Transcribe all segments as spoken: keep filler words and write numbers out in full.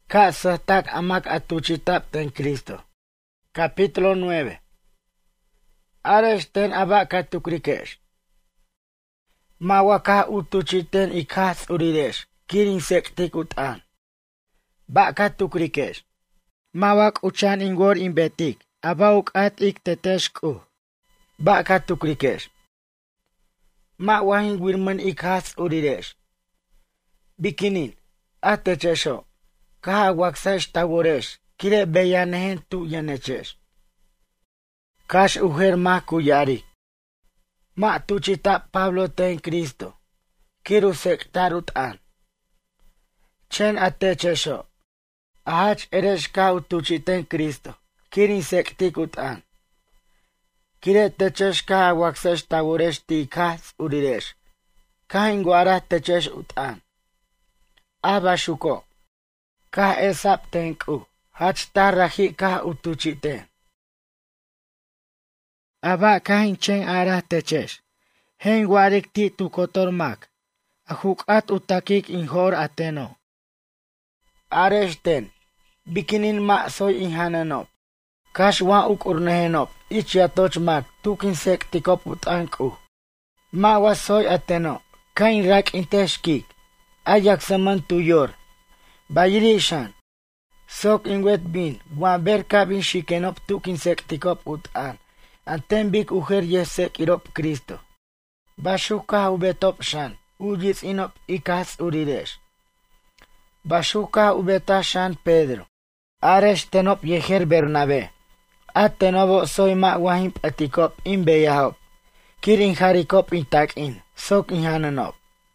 Ka sahtak amak atuchitap ten Cristo. Capítulo nueve. Aresten abak katukrikesh. Mawaka utuchiten ikas uridesh. Kirin sektikut-an. Bak katukrikesh. Mawak uchan ingor imbetik. Abauk at ik teteshku. Bak katukrikesh. Mawahin wirman ikas uridesh. Bikinin. Atechesho. Kaha waksesh taworesh. Kire beyanehen tu yanechesh. Kash uher ma kuyari. Ma tuchita Pablo ten Cristo. Kiru sektarut an. Chen atechesho. Ahach eresh ka utuchiten Cristo. Kirin sektikut an. Kire techesh kaha waksesh taworesh ti kas uriresh. Kahin guara techesh ut an. Abashuko. Kah esap tenku, hach tarahi kah utuchite. Aba kahin chen arah techesh. Hen warik ti tu kotormak. Ahukat utakik inhor ateno. Areshten. Bikinin ma soy inhananop. Kash wa uk urnehenop. Ich yatochmak tukin sek tikop utanku. Ma wa soy ateno. Kain rak inteshkik. Ayak saman tuyor. Bayirishan. Sok inwet bin. Wan ber kabin shikenop tukin sektikop ut-an. Anten bik uher yesek irop Cristo. Bashuka ubetop shan. Ujis inop ikas uriresh. Bashuka ubeta shan Pedro. Aresh tenop yeher Bernabe. At tenobo soy ma wahim patikop in beyahop. Kirin harikop intak in. Sok inhananop.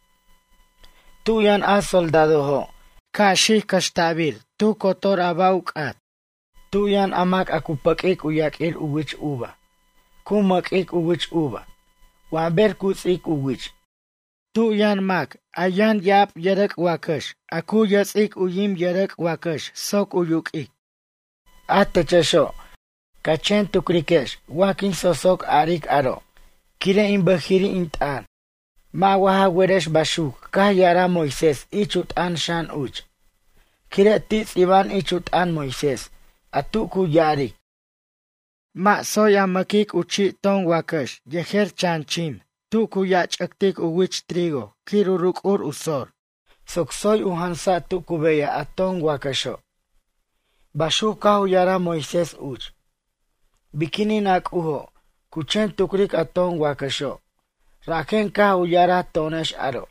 Tuyan a soldado ho. Kashi kashtabil, tu kotor abauk at. Tuyan amak akupakik uyakir uwich uba. Kumakik uwich uba. Waber kutsik uwich. Tuyan mak, ayan yap yerek wakash. Aku yatsik uyim yerek wakash, sok uyukik. Atechesho. Kachen tukrikesh, wakin sosok arik aro. Kire imbahiri intan. Ma waha weresh bashuk, kah yara Moises, ichut an shan uch. Kire tits iban ichut an Moises, atu ku yarik. Ma soya makik uchi tong wakash, yeher chanchim, tu ku yach aktik uwich trigo, kiruruk ur usor. Sok soy uhansa tu kubeya atong wakasho. Bashuk kah yara Moises uch. Bikinin ak uho, kuchen tukrik atong wakasho. Raken ka uyara tonesh aro.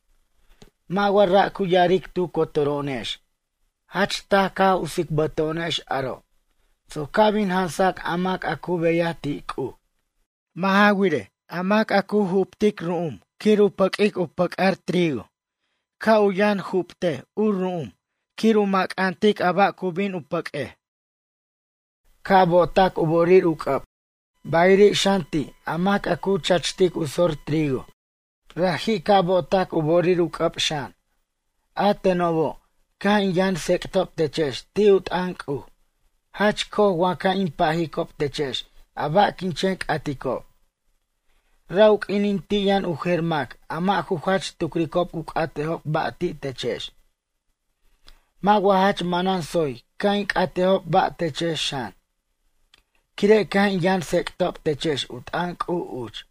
Mawara kuyarik tu kotoronesh. Hach ta ka usik batonesh aro. So kabin hansak amak aku beyati ku. Mahawire, amak aku huptik ruum. Kiru pakik upak ar trigo. Ka uyan hupte ur ruum. Kiru mak antik abak kubin upak eh. Ka botak uborir ukap. Bayri shanti, amak aku chachtik usor trigo. Rahi ka botak uborir ukap shan. Atenobo, ka inyan sektop techesh, tiut anku. Hach ko waka impahikop techesh, abak inchenk atiko. Rauk inintiyan uhermak, amak hach tukrikop uk atehop bati techesh. Magwa hach manan soy, kaink atehop bat techesh shan. Kire kan yan sektop techesh ut ank u uch.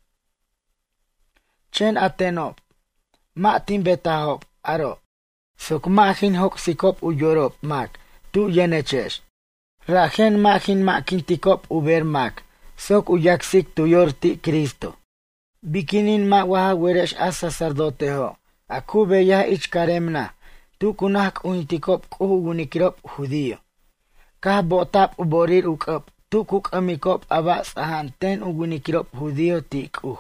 Chen atenop. Ma tin betahop aro. Sok mahin hok sikop u yorop mak. Tu yenechesh. Rahen mahin makin tikop uber mak. Sok u yaksik tu yorti Cristo. Bikinin ma waha weresh a sacerdote ho. Aku beya ich karemna. Tu kunak unitikop kuhu unikirop judío. Kah botap uborir ukop. Tukuk amikop abas ahan ten ugunikirop judío tiku.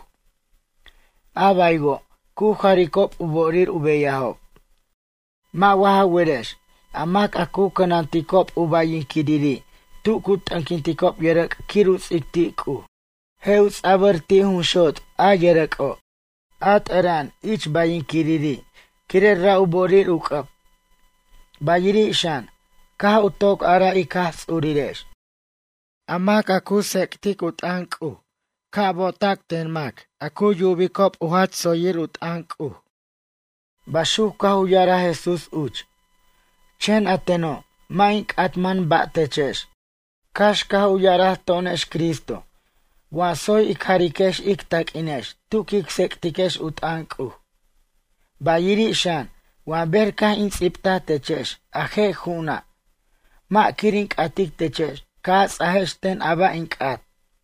Abaigo, ku harikop uborir ubeyahop. Ma waha weresh, amak aku kanantikop ubayin kidiri, tukut angkintikop yerek kirus iktiku. Heus aberti hunshot a yerek o. At eran ich bayin kidiri, kirera uborir ukap. Bayiri shan, kah utok ara ikas uriresh. Amak aku sektik ut anku. Kabotak tenmak. Aku yubikop uhat soyir ut anku. Bashuk kah uyara Jesus uch. Chen ateno, maink atman batechesh. Kashka uyarah tonesh Cristo. Wa soy ikharikesh iktak inesh, tukik sektikesh utanku. Bayiri shan, wa berka insipta techesh, aje juna. Ma kirink atik techesh, kas aheshten aba inkat.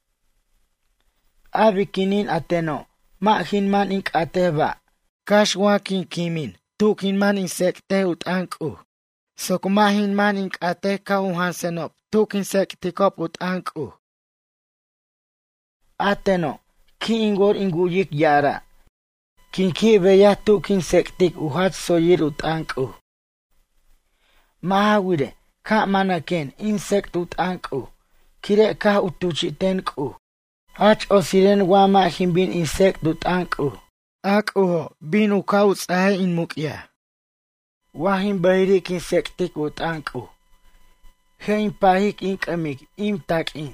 Abikinin ateno, ma hinman ink ateba. Kashwa kin kimin, tukinman insekte utanku. Sokmahin man ink ate kauhan senop, tukin sektikop utanku. Ateno, ki ingor inguyik yara. Kin ki veya tukin sektik uhat soyir utanku. Mahawire, ka manaken insekt utanku. Kire ka utuchitenku. Hach osiren wama himbin insekt utanku. Akuho, bin ukauts ahe in mukya. Wahim bahirik insektik utanku. Hein pahik inkamik im takin.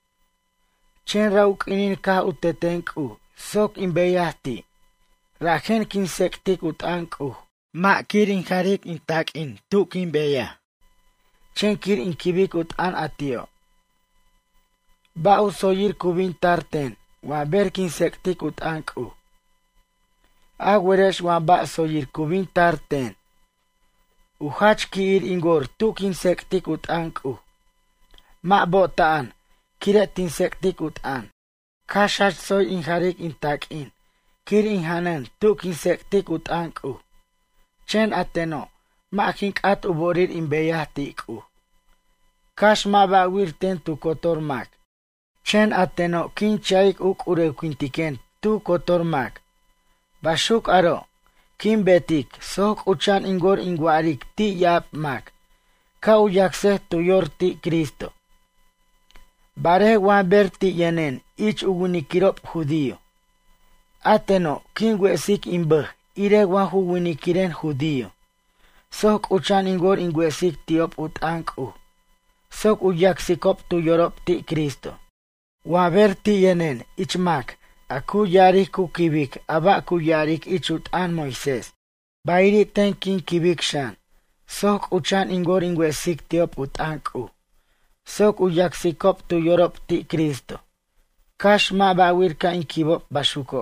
Chen rauk inin ka utetenku. Sok imbeyahti. Rajen kinsektik utanku. Ma kirin harik intakin tukin beya. Chen kir inkibik utan atio. Ba usoyir kubin tarten. Wa ber kinsektik utanku. Agweresh wa ba soyir kubin tarten. Uhach kiir ingor tukin sektik utanku. Ma botaan. Kiret insektik utan. Kashach soy inharik intakin. Kir inhanen tukin sektik utanku. Chen ateno. Ma kink at uborir imbeyahtiku. Kash ma ba wirten tu kotormak. Chen ateno kin chaik uk urekwintiken tu kotormak. Bashuk aro. Kim betik, sok uchan ingor ingwarik ti yap mak. Ka uyakseh tu yor ti Cristo. Bare wa berti yenen, ich ugunikirop judío. Ateno, kin wesik imbeh, ire wa huwinikiren judío. Sok uchan ingor ingwesik tiop utanku. Sok uyaksikop tu yorop ti Cristo. Wa berti yenen, ich mak. Aku yarik ku kibik, aba ku yarik ichut an Moises. Bairi tenkin kibik shan. Sok uchan ingor ingwesik tiop utanku. Sok uyaksikop tu yorop ti Cristo. Kash ma bawirka inkibop bashuko.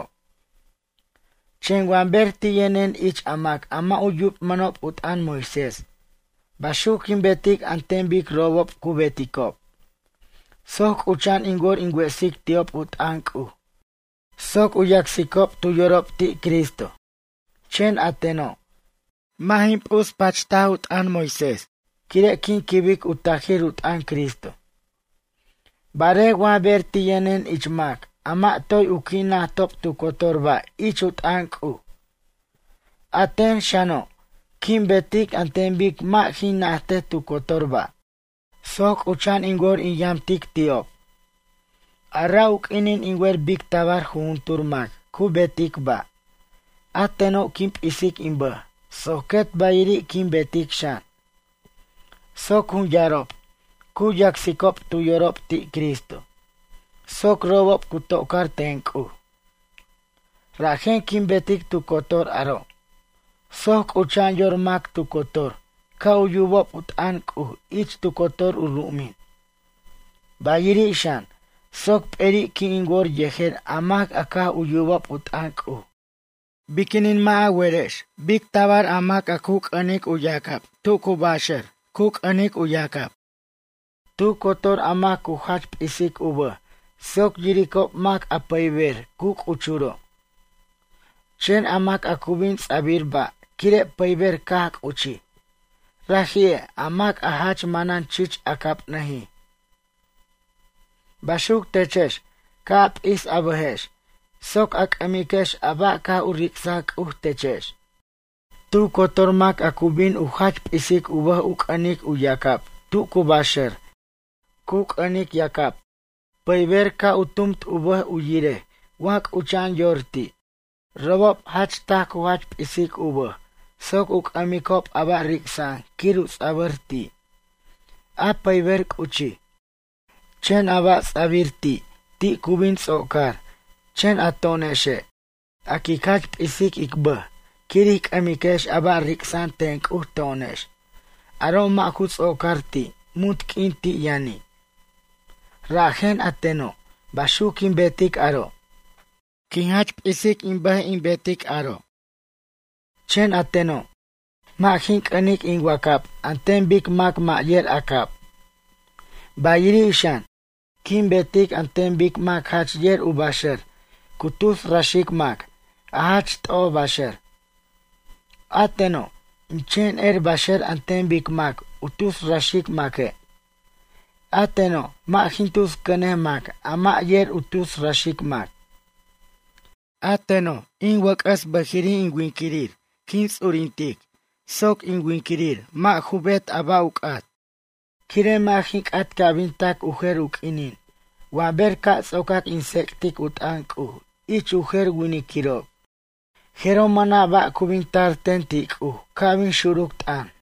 Chen wan berti yenen ich amak ama uyup manop utan Moises. Bashukin betik antembik robop ku betikop. Sok uchan ingor ingwesik tiop utanku. Sok uyaksikop tu yorop ti Cristo. Chen ateno. Mahim pus pachtaut an Moises. Kire kin kibik utahir utan Cristo. Bare wa berti yenen ichmak. Ama toy ukina top tu kotorba ich utanku. Aten shano. Kim betik antembik ma hinahte tu kotorba. Sok uchan ingor inyamtik tiop. Arauk inin ingwer bik tabar junturmak, ku betik ba. Ateno kimp isik imba, soket bairi kim betik shan. Sok hun yarop, ku yaksikop tu yorop ti Cristo. Sok robop ku tokar tenku. Rajen kim betik tu kotor aro. Sok uchan yormak tu kotor, ka uyubop utanku, ich tu kotor urumin. Bairi shan. Sok peri ki ingor yeher amak aka uyubop utanku. Bikinin ma aweresh, bik tabar amak akuk anik uyakap, tuku basher, kuk anik uyakap. Tu kotor amak uhach isik uba, sok yirikop mak apayver, kuk uchuro. Chen amak akubin sabir ba, kire payver kak uchi. Rahie amak ahach manan chich akap nahi. Bashuk techesh, kap is abahesh. Sok ak amikesh aba ka uriksak uh techesh. Tu kotormak akubin uhach isik ubah uk anik uyakap. Tu kubasher. Kuk anik yakap. Payver ka utumt ubah uyire. Wak uchan yorti. Robop hach tak uhach isik ubah. Sok uk amikop aba riksan. Kirus abarti. A payver uchi. Chen aba sabirti, ti kubin sokar, chen atoneshe. Akikach isik ikba, kirik amikesh aba riksan tenk utonesh. aroma huts okarti, mut kinti yani. Rajen ateno, bashukin betik aro. Kinhach pisik inbah in betik aro. Chen ateno, makin kanik in wakap, anten bik mak mayer akap. Bayiri ishan, kin betik anten bik mak hach yer ubasher, kutus rashik mak, ahach to basher. Ateno, chen er basher anten bik mak, utus rashik make. Ateno, makintus kene mak, ama yer utus rashik mak. Ateno, in wakas bahiri in winkirir, kins urintik, sok in winkirir, ma hubet abauk at. Kire mahink at kabintak uher ukinin, waber ka sokak insektik utanku, ich uher winikiro. Heromana ba kubintar tentik u, kabin shuruk tan.